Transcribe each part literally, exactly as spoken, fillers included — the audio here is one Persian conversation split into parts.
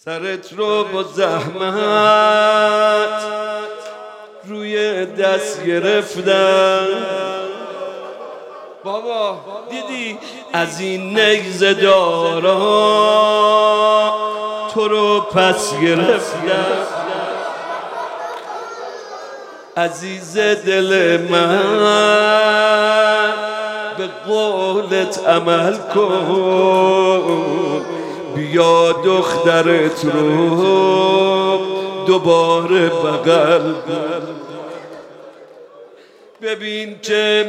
سرت رو با زحمت روی دست گرفتم. بابا دیدی از این نیزه دارا تو رو پس گرفتم. عزیز دل من به قولت عمل کن، بیا دخترت رو دوباره بغل کن. ببین که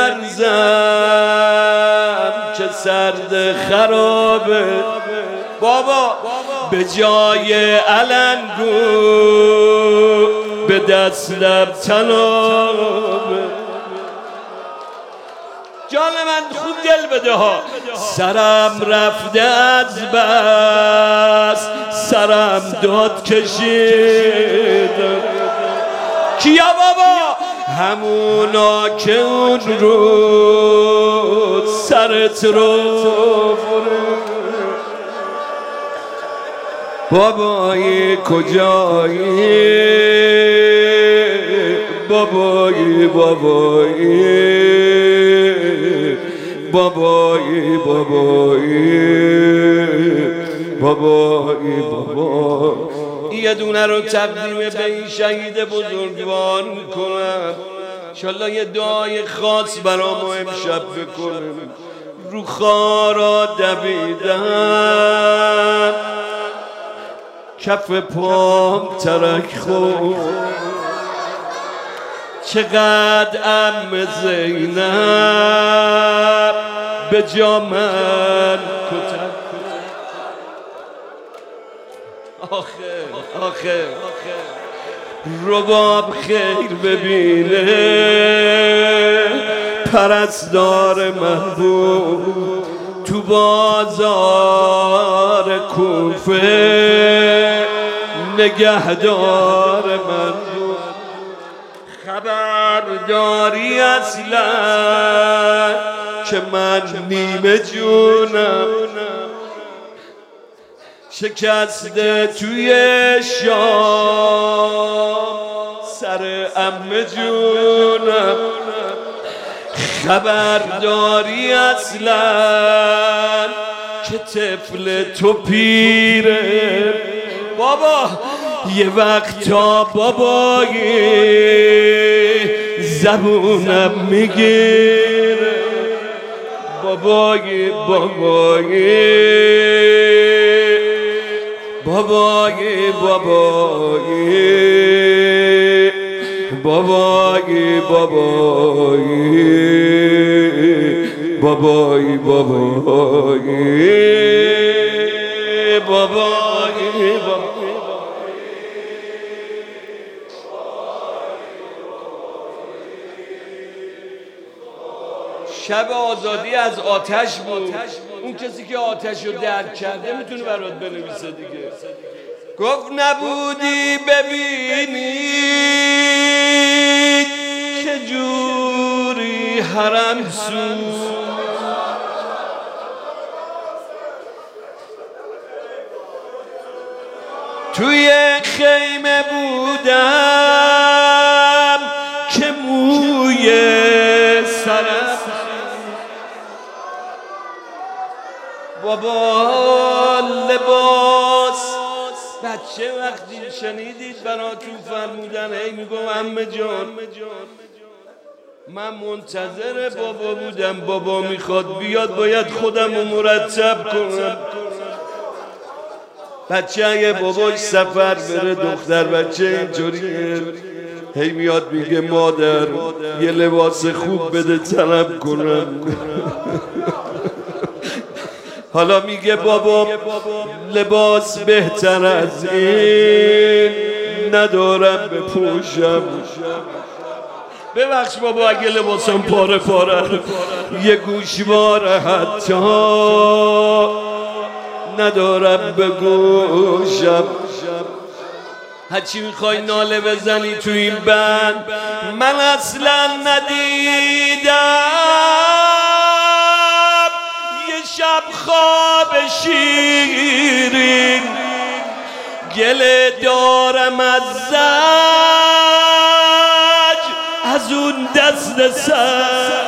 میلرزم چه سرد خرابه بابا، به جای علنگو به دستم تنابه. جان من خوب دل بده ها، سرم رفته از بس، سرم داد کشیدم. کیا بابا؟ همونا که اون رو سرت رو بابایی کجایی بابایی بابایی بابایی بابایی بابایی بابایی. یه دونه رو تقدیم به این شهید بزرگوار میکنم، انشالله یه دعای خاص برا ما امشب بکنم. رو خارا دویدم کف پام ترک خورد، چقدر ام زینب به جا من کتک. آخه آخه رباب خیر ببینه پرستار من بود تو بازار کوفه، نگهدار من بود. خبرداری اصلا که من نیمه جونم شکسته توی شام سر عمه جونم. خبرداری اصلا که طفل تو پیره بابا، یه وقتا بابایی زبونم میگیره. بابایی بابایی بابایی بابایی بابایی بابایی بابایی بابایی بابایی بابایی. شب آزادی از آتش بود. اون کسی که آتش رو درک کرده میتونه برات بنویسه دیگه. گفت نبودی ببینی که جوری حرم سوز، توی خیمه بودم که موی سرم بابا لباس. بچه وقتی شنیدید براتون فرمودن هی میگم عمه جان من منتظر بابا بودم، بابا میخواد بیاد باید خودم رو مرتب کنم. بچه اگه باباش سفر بره دختر بچه اینطوریه، هی میاد میگه مادر یه لباس خوب بده طلب کنم. حالا میگه بابا لباس بهتر از این ندارم بپوشم. ببخش بابا اگه لباسم پاره پاره، یه گوشواره حتی ندارم بگوشم. هرچی میخوای ناله بزنی تو این بند، من اصلا ندیدم یه شب خواب شیرین گله دارم از زج از اون دست سر.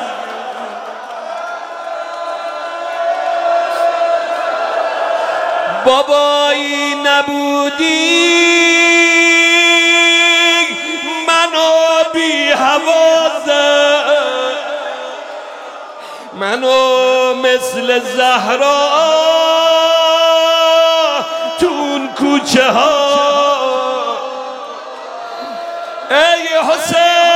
بابایی نبودی منو بی حوازه، منو مثل زهرا تون کوچه ها. ای حسین